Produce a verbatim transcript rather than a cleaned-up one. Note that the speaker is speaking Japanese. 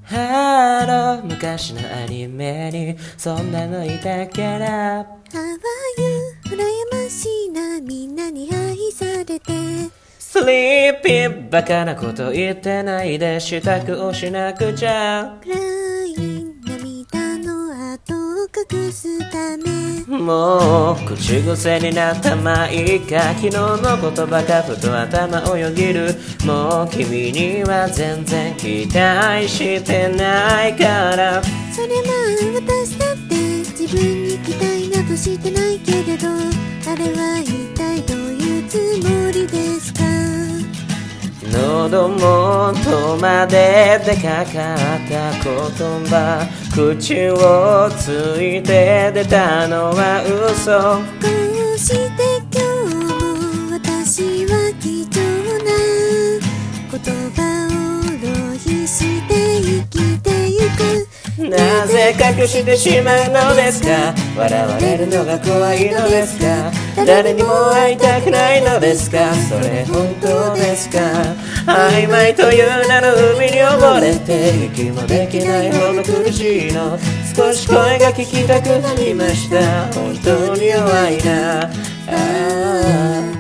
ハロー昔のアニメにそんなのいたから How are you 羨ましいなみんなに愛されてスリーピーバカなこと言ってないで支度をしなくちゃ暗い涙の跡を隠すためもう口癖になったまあいいか昨日の言葉がふと頭をよぎるもう君には全然期待してないからそれは私だって自分に期待などしてないけれどあれは一体どういうつもりですか喉元まで出かかった言葉口をついて出たのは嘘こうして今日も私は貴重な言葉を浪費して生きてゆくなぜ隠してしまうのですか笑われるのが怖いのですか誰にも会いたくないのですかそれ本当ですか曖昧という名の海に溺れて息もできないほど苦しいの少し声が聞きたくなりました本当に弱いなあ